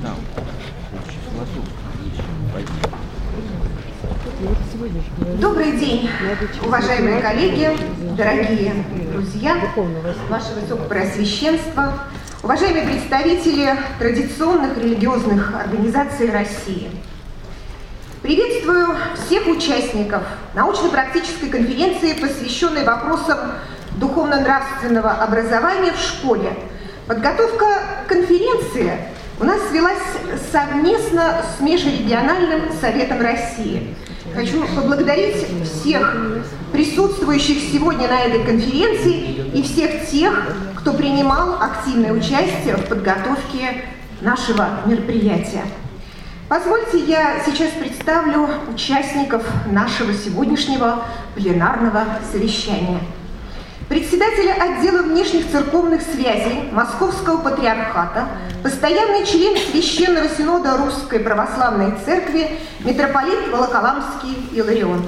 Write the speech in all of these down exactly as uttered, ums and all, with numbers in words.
Добрый день, уважаемые коллеги, дорогие друзья, ваше Высокопреосвященство, уважаемые представители традиционных религиозных организаций России. Приветствую всех участников научно-практической конференции, посвященной вопросам духовно-нравственного образования в школе. Подготовка к конференции у нас велась совместно с Межрегиональным Советом России. Хочу поблагодарить всех присутствующих сегодня на этой конференции и всех тех, кто принимал активное участие в подготовке нашего мероприятия. Позвольте, я сейчас представлю участников нашего сегодняшнего пленарного совещания. Председателя отдела внешних церковных связей Московского патриархата, постоянный член Священного Синода Русской Православной Церкви, митрополит Волоколамский Иларион.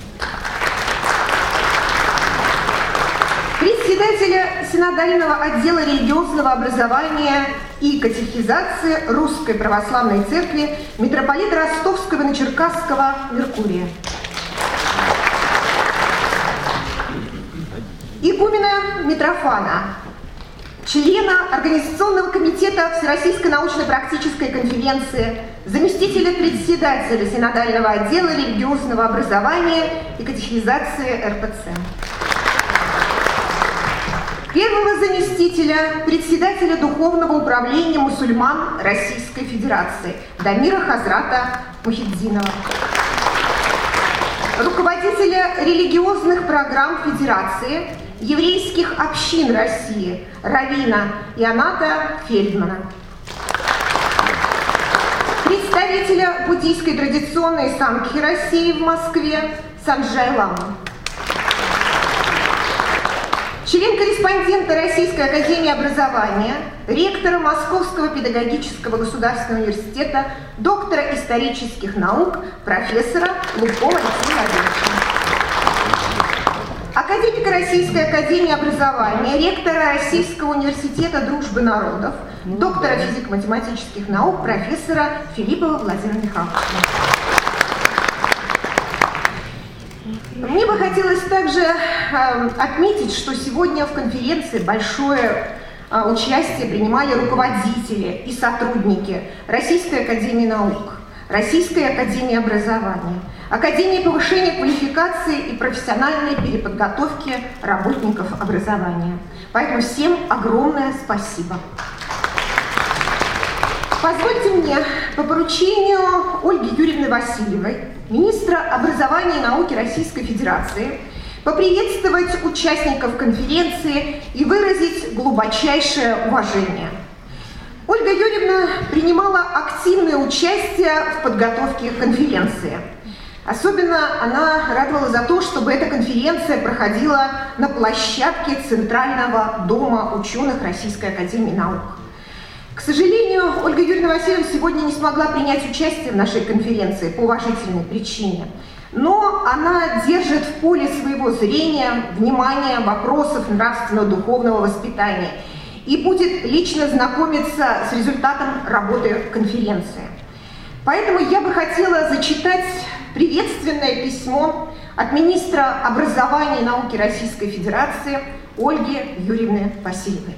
Председателя Синодального отдела религиозного образования и катехизации Русской Православной Церкви, митрополита Ростовского и Черкасского Меркурия. Игумена Митрофана, члена Организационного комитета Всероссийской научно-практической конференции, заместителя председателя Синодального отдела религиозного образования и катехизации эр пэ цэ. Первого заместителя председателя Духовного управления мусульман Российской Федерации Дамира Хазрата Мухиддинова. Руководителя религиозных программ Федерации еврейских общин России раввина Ионата Фельдмана. Представителя буддийской традиционной сангхи России в Москве Санджай Ламу. Член-корреспондента Российской академии образования, ректора Московского педагогического государственного университета, доктора исторических наук, профессора Лукова Алексея Владимировича. Академика Российской академии образования, ректора Российского университета дружбы народов, доктора физико-математических наук, профессора Филиппова Владимира Михайловича. Мне бы хотелось также э, отметить, что сегодня в конференции большое э, участие принимали руководители и сотрудники Российской академии наук, Российской академии образования, Академии повышения квалификации и профессиональной переподготовки работников образования. Поэтому всем огромное спасибо. Позвольте мне по поручению Ольги Юрьевны Васильевой, министра образования и науки Российской Федерации, поприветствовать участников конференции и выразить глубочайшее уважение. Ольга Юрьевна принимала активное участие в подготовке конференции. Особенно она радовала за то, чтобы эта конференция проходила на площадке Центрального дома ученых Российской академии наук. К сожалению, Ольга Юрьевна Васильевна сегодня не смогла принять участие в нашей конференции по уважительной причине. Но она держит в поле своего зрения, внимания вопросов нравственного духовного воспитания и будет лично знакомиться с результатом работы конференции. Поэтому я бы хотела зачитать приветственное письмо от министра образования и науки Российской Федерации Ольги Юрьевны Васильевой.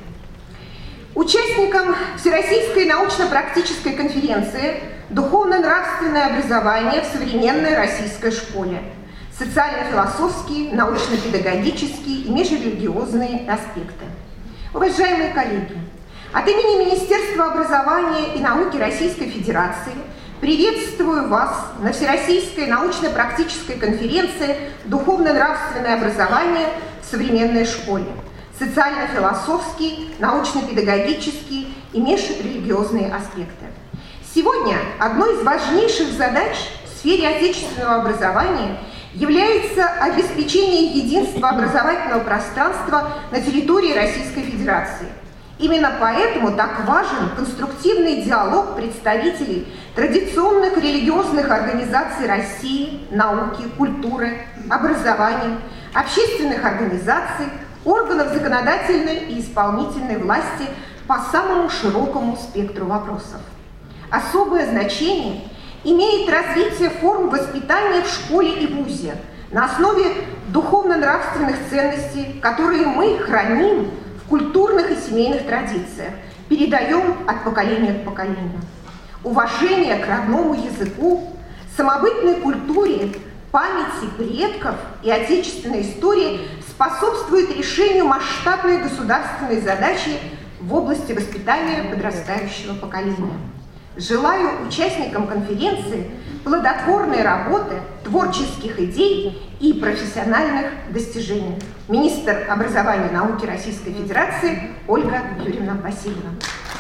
Участникам Всероссийской научно-практической конференции «Духовно-нравственное образование в современной российской школе. Социально-философские, научно-педагогические и межрелигиозные аспекты». Уважаемые коллеги, от имени Министерства образования и науки Российской Федерации приветствую вас на Всероссийской научно-практической конференции «Духовно-нравственное образование в современной школе. Социально-философские, научно-педагогические и межрелигиозные аспекты». Сегодня одной из важнейших задач в сфере отечественного образования является обеспечение единства образовательного пространства на территории Российской Федерации. Именно поэтому так важен конструктивный диалог представителей традиционных религиозных организаций России, науки, культуры, образования, общественных организаций, органов законодательной и исполнительной власти по самому широкому спектру вопросов. особое значение имеет развитие форм воспитания в школе и вузе на основе духовно-нравственных ценностей, которые мы храним в культурных и семейных традициях, передаем от поколения к поколению. Уважение к родному языку, самобытной культуре, памяти предков и отечественной истории способствует решению масштабной государственной задачи в области воспитания подрастающего поколения. Желаю участникам конференции плодотворной работы, творческих идей и профессиональных достижений. Министр образования и науки Российской Федерации Ольга Юрьевна Васильева.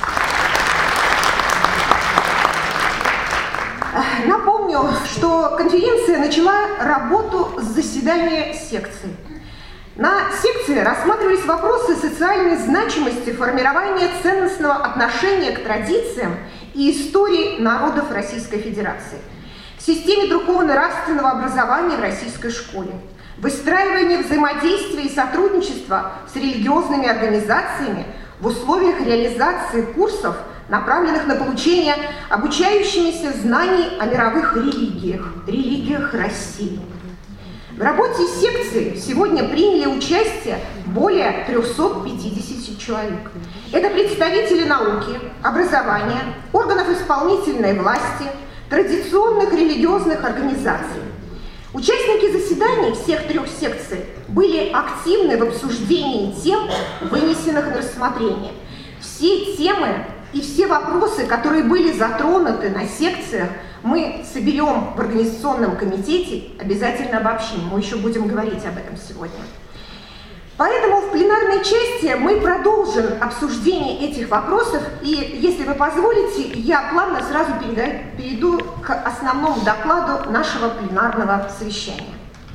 Напомню, что конференция начала работу с заседания секции. На секции рассматривались вопросы социальной значимости формирования ценностного отношения к традициям и истории народов Российской Федерации, в системе духовно-нравственного образования в российской школе, выстраивание взаимодействия и сотрудничества с религиозными организациями в условиях реализации курсов, направленных на получение обучающимися знаний о мировых религиях, религиях России. В работе секции сегодня приняли участие более трёхсот пятидесяти человек. Это представители науки, образования, органов исполнительной власти, традиционных религиозных организаций. Участники заседаний всех трех секций были активны в обсуждении тем, вынесенных на рассмотрение. Все темы и все вопросы, которые были затронуты на секциях, мы соберем в организационном комитете, обязательно обобщим. Мы еще будем говорить об этом сегодня. Поэтому в пленарной части мы продолжим обсуждение этих вопросов. И, если вы позволите, я плавно сразу перейду к основному докладу нашего пленарного совещания.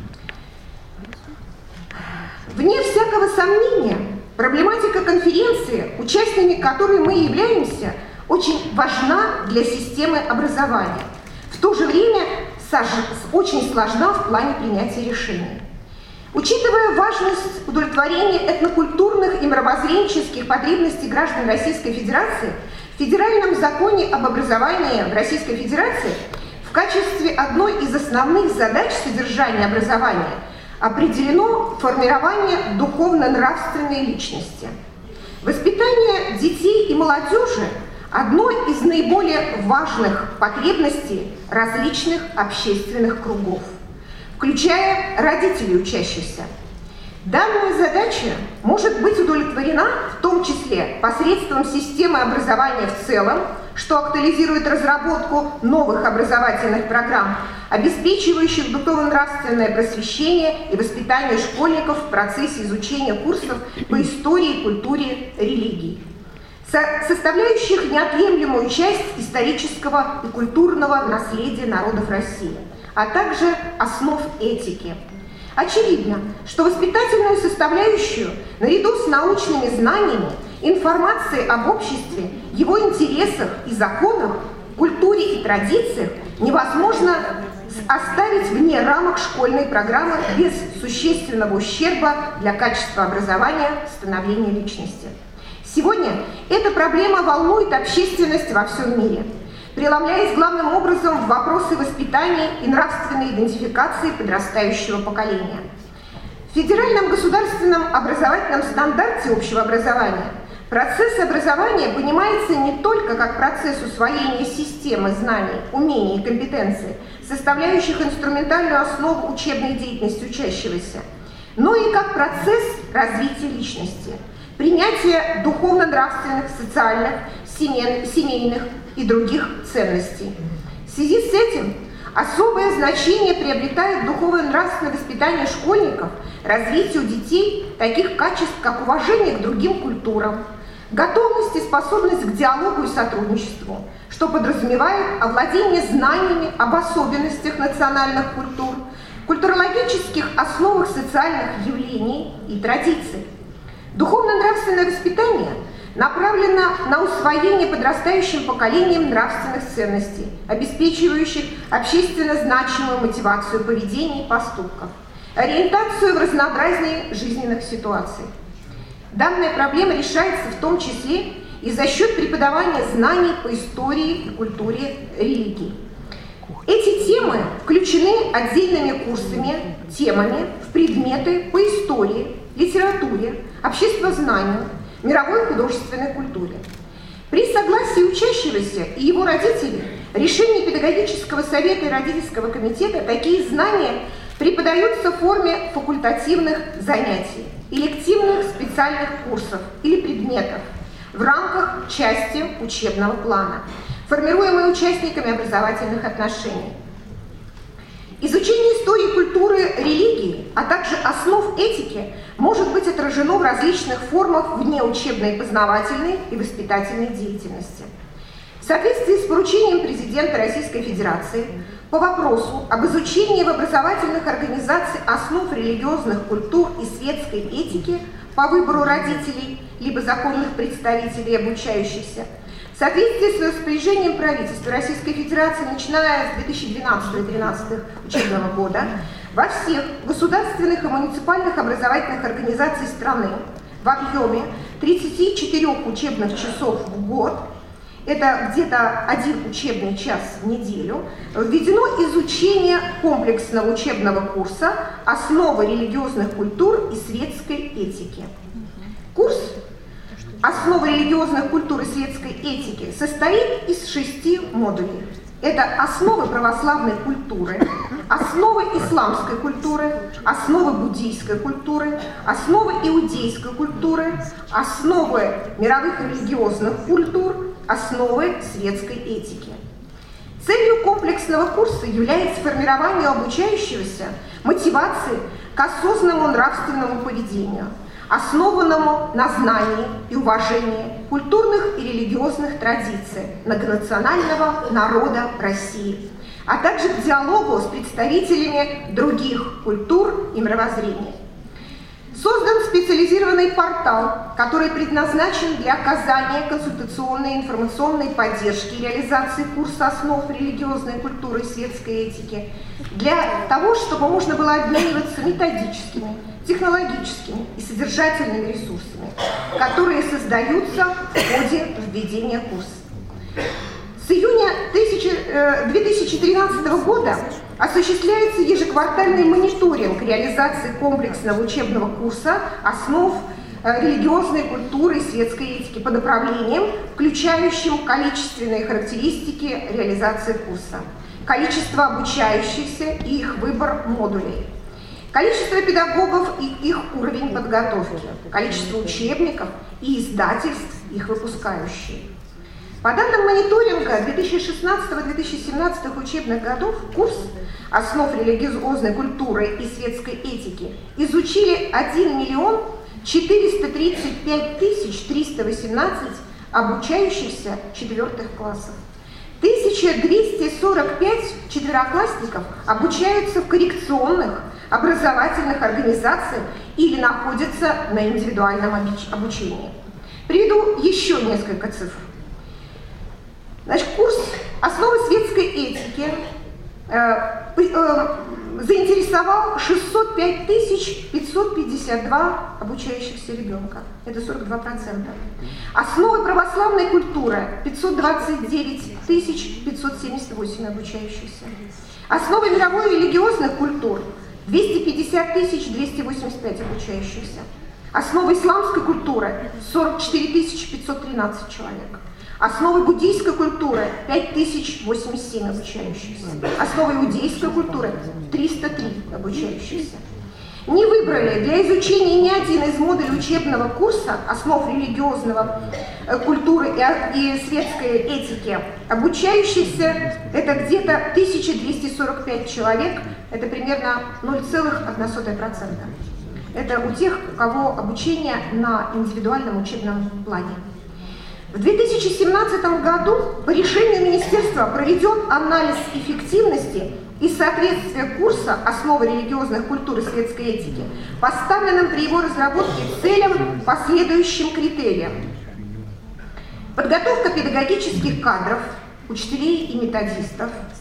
Вне всякого сомнения, проблематика конференции, участниками которой мы являемся, очень важна для системы образования. В то же время очень сложна в плане принятия решений. Учитывая важность удовлетворения этнокультурных и мировоззренческих потребностей граждан Российской Федерации, в Федеральном законе об образовании в Российской Федерации в качестве одной из основных задач содержания образования определено формирование духовно-нравственной личности. Воспитание детей и молодежи – одно из наиболее важных потребностей различных общественных кругов, включая родителей учащихся. Данная задача может быть удовлетворена в том числе посредством системы образования в целом, что актуализирует разработку новых образовательных программ, обеспечивающих духовно-нравственное просвещение и воспитание школьников в процессе изучения курсов по истории, культуре, религии, составляющих неотъемлемую часть исторического и культурного наследия народов России, а также основ этики. Очевидно, что воспитательную составляющую, наряду с научными знаниями, информацией об обществе, его интересах и законах, культуре и традициях невозможно оставить вне рамок школьной программы без существенного ущерба для качества образования, становления личности. Сегодня эта проблема волнует общественность во всем мире, преломляясь главным образом в вопросы воспитания и нравственной идентификации подрастающего поколения. В Федеральном государственном образовательном стандарте общего образования процесс образования понимается не только как процесс усвоения системы знаний, умений и компетенций, составляющих инструментальную основу учебной деятельности учащегося, но и как процесс развития личности, принятия духовно-нравственных, социальных, семейных и других ценностей. В связи с этим особое значение приобретает духовно-нравственное воспитание школьников, развитие у детей таких качеств, как уважение к другим культурам, готовность и способность к диалогу и сотрудничеству, что подразумевает овладение знаниями об особенностях национальных культур, культурологических основах социальных явлений и традиций. Духовно-нравственное воспитание направлено на усвоение подрастающим поколением нравственных ценностей, обеспечивающих общественно значимую мотивацию поведения и поступков, ориентацию в разнообразии жизненных ситуаций. Данная проблема решается в том числе и за счет преподавания знаний по истории и культуре религий. Эти темы включены отдельными курсами, темами в предметы по истории, литературе, обществознанию, мировой художественной культуре. При согласии учащегося и его родителей решением педагогического совета и родительского комитета такие знания преподаются в форме факультативных занятий, элективных специальных курсов или предметов в рамках части учебного плана, формируемые участниками образовательных отношений. Изучение истории, культуры, религии, а также основ этики может быть отражено в различных формах внеучебной познавательной и воспитательной деятельности. В соответствии с поручением президента Российской Федерации по вопросу об изучении в образовательных организациях основ религиозных культур и светской этики по выбору родителей либо законных представителей обучающихся, в соответствии с распоряжением правительства Российской Федерации, начиная с две тысячи двенадцатого — две тысячи тринадцатого учебного года, во всех государственных и муниципальных образовательных организациях страны в объеме тридцати четырёх учебных часов в год, это где-то один учебный час в неделю, введено изучение комплексного учебного курса «Основы религиозных культур и светской этики». Курс «Основы религиозных культур и светской этики» состоит из шести модулей. Это основы православной культуры, основы исламской культуры, основы буддийской культуры, основы иудейской культуры, основы мировых религиозных культур, основы светской этики. Целью комплексного курса является формирование обучающегося мотивации к осознанному нравственному поведению, основанному на знании и уважении культурных и религиозных традиций многонационального народа России, а также к диалогу с представителями других культур и мировоззрений. Создан специализированный портал, который предназначен для оказания консультационной и информационной поддержки и реализации курса основ религиозной культуры и светской этики, для того, чтобы можно было обмениваться методическими, технологическими и содержательными ресурсами, которые создаются в ходе введения курса. С июня две тысячи тринадцатого года осуществляется ежеквартальный мониторинг реализации комплексного учебного курса «Основ религиозной культуры и светской этики» по направлениям, включающим количественные характеристики реализации курса, количество обучающихся и их выбор модулей, количество педагогов и их уровень подготовки, количество учебников и издательств, их выпускающих. По данным мониторинга две тысячи шестнадцатого — две тысячи семнадцатого учебных годов курс «Основ религиозной культуры и светской этики» изучили один миллион четыреста тридцать пять тысяч триста восемнадцать обучающихся четвертых классов. тысяча двести сорок пять четвероклассников обучаются в коррекционных образовательных организациях или находятся на индивидуальном обучении. Приведу еще несколько цифр. Значит, курс «Основы светской этики» э, э, заинтересовал шестьсот пять тысяч пятьсот пятьдесят два обучающихся ребенка. Это сорок два процента. «Основы православной культуры» — пятьсот двадцать девять тысяч пятьсот семьдесят восемь обучающихся. «Основы мировой религиозных культур» — двести пятьдесят тысяч двести восемьдесят пять обучающихся. «Основы исламской культуры» — сорок четыре тысячи пятьсот тринадцать человек. Основы буддийской культуры — пять тысяч восемьдесят семь обучающихся. Основы иудейской культуры — триста три обучающихся. Не выбрали для изучения ни один из модулей учебного курса «Основ религиозного культуры и светской этики» обучающихся — это где-то тысяча двести сорок пять человек, это примерно ноль целых одна сотая процента. Это у тех, у кого обучение на индивидуальном учебном плане. В две тысячи семнадцатом году по решению министерства проведен анализ эффективности и соответствия курса «Основы религиозных культур и светской этики» поставленным при его разработке целям по следующим критериям. Подготовка педагогических кадров, учителей и методистов,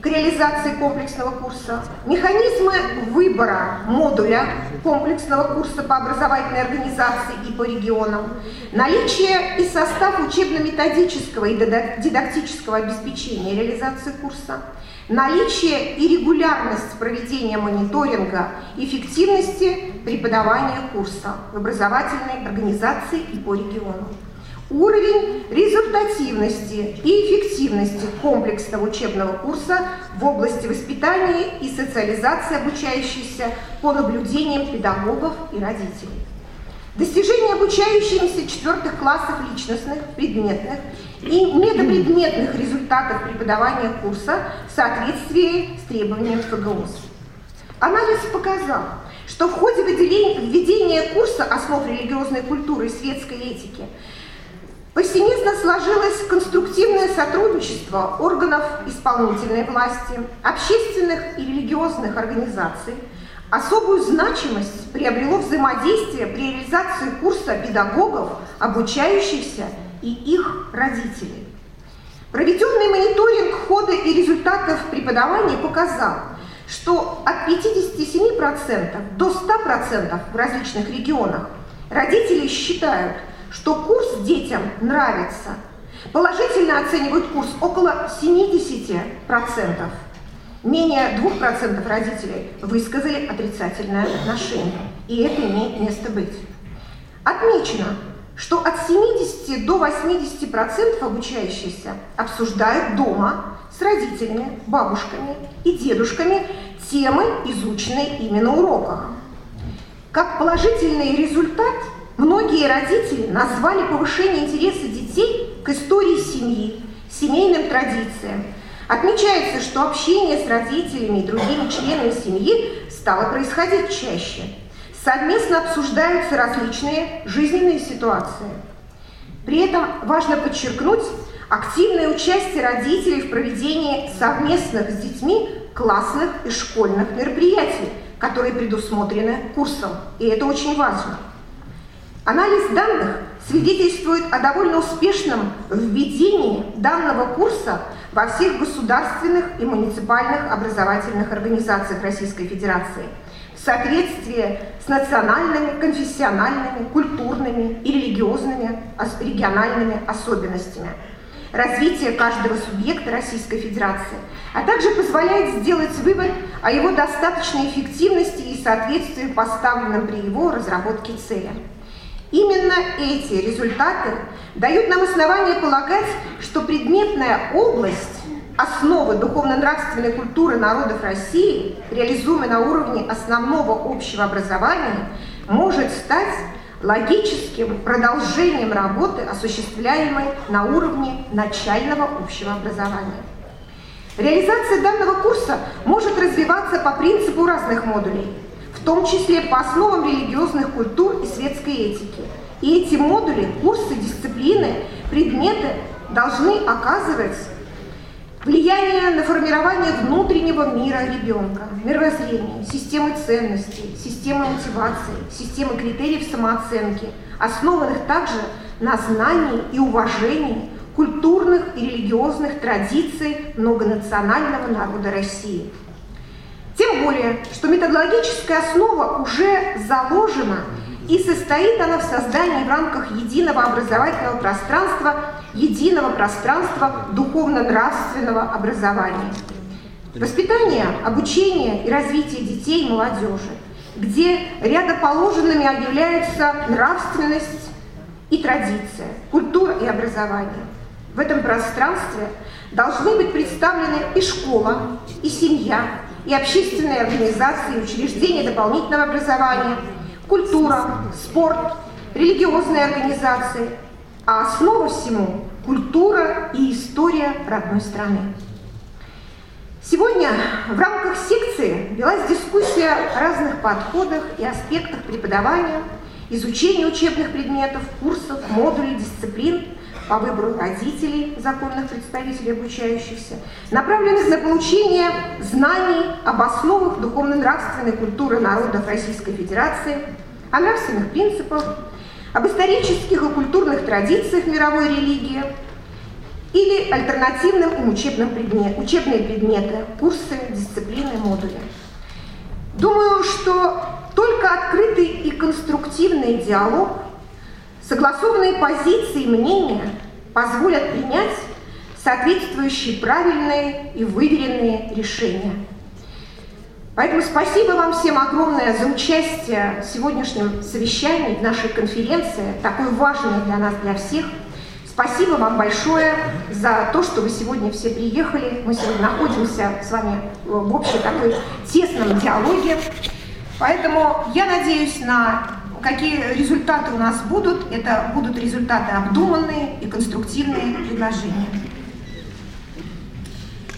к реализации комплексного курса, механизмы выбора модуля комплексного курса по образовательной организации и по регионам, наличие и состав учебно-методического и дидактического обеспечения реализации курса, наличие и регулярность проведения мониторинга эффективности преподавания курса в образовательной организации и по регионам. Уровень результативности и эффективности комплексного учебного курса в области воспитания и социализации обучающихся по наблюдениям педагогов и родителей. Достижение обучающимися четвертых классов личностных, предметных и метапредметных результатов преподавания курса в соответствии с требованием эф гэ о эс. Анализ показал, что в ходе введения курса основ религиозной культуры и светской этики повсеместно сложилось конструктивное сотрудничество органов исполнительной власти, общественных и религиозных организаций. Особую значимость приобрело взаимодействие при реализации курса педагогов, обучающихся и их родителей. Проведенный мониторинг хода и результатов преподавания показал, что от пятидесяти семи процентов до ста процентов в различных регионах родители считают, что курс детям нравится. Положительно оценивают курс около семидесяти процентов. Менее двух процентов родителей высказали отрицательное отношение. И это имеет место быть. Отмечено, что от семидесяти до восьмидесяти процентов обучающихся обсуждают дома с родителями, бабушками и дедушками темы, изученные ими на уроках. Как положительный результат, многие родители назвали повышение интереса детей к истории семьи, семейным традициям. Отмечается, что общение с родителями и другими членами семьи стало происходить чаще. Совместно обсуждаются различные жизненные ситуации. При этом важно подчеркнуть активное участие родителей в проведении совместных с детьми классных и школьных мероприятий, которые предусмотрены курсом. И это очень важно. Анализ данных свидетельствует о довольно успешном введении данного курса во всех государственных и муниципальных образовательных организациях Российской Федерации в соответствии с национальными, конфессиональными, культурными и религиозными региональными особенностями развития каждого субъекта Российской Федерации, а также позволяет сделать вывод о его достаточной эффективности и соответствии поставленным при его разработке целям. Именно эти результаты дают нам основание полагать, что предметная область основы духовно-нравственной культуры народов России, реализуемая на уровне основного общего образования, может стать логическим продолжением работы, осуществляемой на уровне начального общего образования. Реализация данного курса может развиваться по принципу разных модулей, в том числе по основам религиозных культур и светской этики. И эти модули, курсы, дисциплины, предметы должны оказывать влияние на формирование внутреннего мира ребенка, мировоззрения, системы ценностей, системы мотивации, системы критериев самооценки, основанных также на знании и уважении культурных и религиозных традиций многонационального народа России. Тем более, что методологическая основа уже заложена, и состоит она в создании в рамках единого образовательного пространства, единого пространства духовно-нравственного образования. Воспитание, обучение и развитие детей и молодежи, где рядоположенными являются нравственность и традиция, культура и образование. В этом пространстве должны быть представлены и школа, и семья, и общественные организации, и учреждения дополнительного образования, культура, спорт, религиозные организации, а основа всему – культура и история родной страны. Сегодня в рамках секции велась дискуссия о разных подходах и аспектах преподавания, изучения учебных предметов, курсов, модулей, дисциплин по выбору родителей, законных представителей обучающихся, направленных на получение знаний об основах духовно-нравственной культуры народов Российской Федерации, о нравственных принципах, об исторических и культурных традициях мировой религии или альтернативным им учебным предмет, учебные предметы, курсы, дисциплины, модули. Думаю, что только открытый и конструктивный диалог, согласованные позиции и мнения позволят принять соответствующие правильные и выверенные решения. Поэтому спасибо вам всем огромное за участие в сегодняшнем совещании, в нашей конференции, такой важной для нас, для всех. Спасибо вам большое за то, что вы сегодня все приехали. Мы сегодня находимся с вами в общем такой тесном диалоге. Поэтому я надеюсь на какие результаты у нас будут. Это будут результаты обдуманные и конструктивные предложения.